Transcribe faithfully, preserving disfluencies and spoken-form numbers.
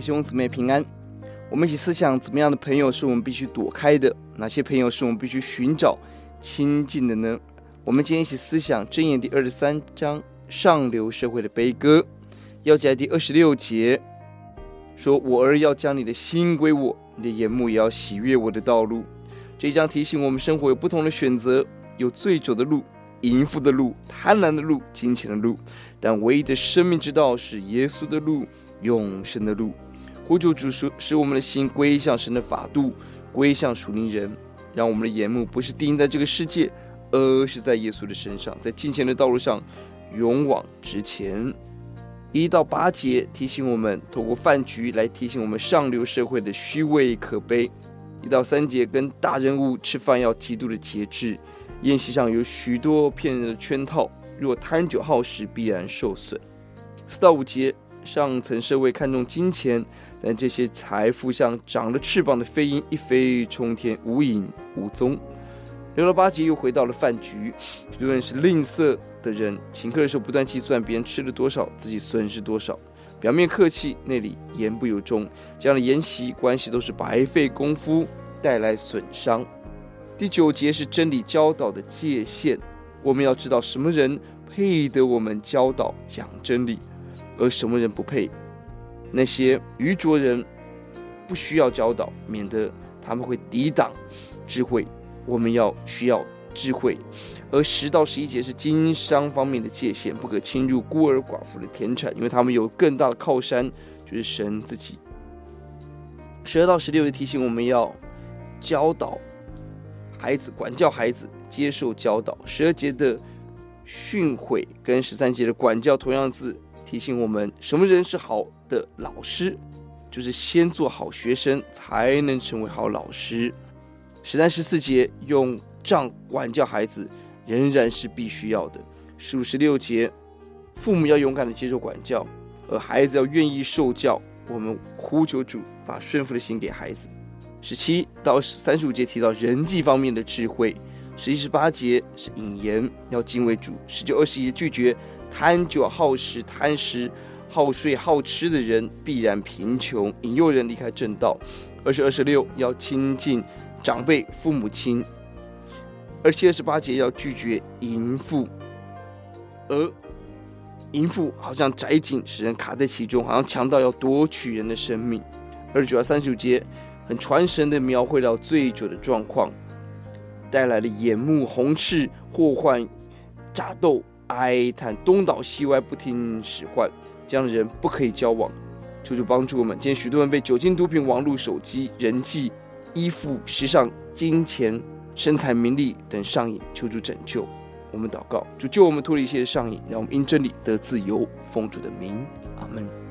兄姊妹平安。我们一起思想，怎么样的朋友是我们必须躲开的？哪些朋友是我们必须寻找亲近的呢？我们今天一起思想箴言第二十三章上流社会的悲歌，要解第二十六节说：我儿要将你的心归我，你的眼目也要喜悦我的道路。这一章提醒我们，生活有不同的选择，有醉酒的路、淫妇的路、贪婪的路、金钱的路，但唯一的生命之道是耶稣的路、永生的路。呼求主使我们的心归向神的法度，归向属灵人，让我们的眼目不是定在这个世界，而是在耶稣的身上，在金钱的道路上勇往直前。一到八节提醒我们，透过饭局来提醒我们上流社会的虚伪可悲。一到三节跟大人物吃饭要极度的节制，宴席上有许多骗人的圈套，若贪酒好食必然受损。四到五节，上层社会看重金钱，但这些财富像长了翅膀的飞鹰，一飞冲天，无影无踪。六到八节又回到了饭局，许多人是吝啬的人，请客的时候不断计算别人吃了多少，自己损失多少，表面客气，内里言不由衷，这样的筵席关系都是白费功夫，带来损伤。第九节是真理教导的界限，我们要知道什么人配得我们教导讲真理，而什么人不配。那些愚拙人不需要教导，免得他们会抵挡智慧，我们要需要智慧。而十到十一节是经商方面的界限，不可侵入孤儿寡妇的田产，因为他们有更大的靠山，就是神自己。十二到十六节提醒我们要教导孩子，管教孩子，接受教导。十二节的训诲跟十三节的管教同样字，提醒我们什么人是好的老师，就是先做好学生才能成为好老师。十三、十四节用杖管教孩子仍然是必须要的。十五、十六节父母要勇敢的接受管教，而孩子要愿意受教。我们呼求主把顺服的心给孩子。十七到三十五节提到人际方面的智慧。十七、十八节是引言，要敬畏主。十九、二十节拒绝贪酒好食、贪食好睡好吃的人必然贫穷，引诱人离开正道。二十、二十六要亲近长辈父母亲。二十七、二十八节要拒绝淫妇，而淫妇好像窄井，使人卡在其中，好像强盗要夺取人的生命。二十九到三十五节很传神的描绘到醉酒的状况，带来了眼目红赤、祸患、诈斗、哀叹、东倒西歪、不听使唤，这样的人不可以交往。求主帮助我们。今天许多人被酒精、毒品、网络、手机、人际、衣服、时尚、金钱、身材、名利等上瘾，求主拯救。我们祷告，主救我们脱离一切的上瘾，让我们因真理得自由。奉主的名，阿们。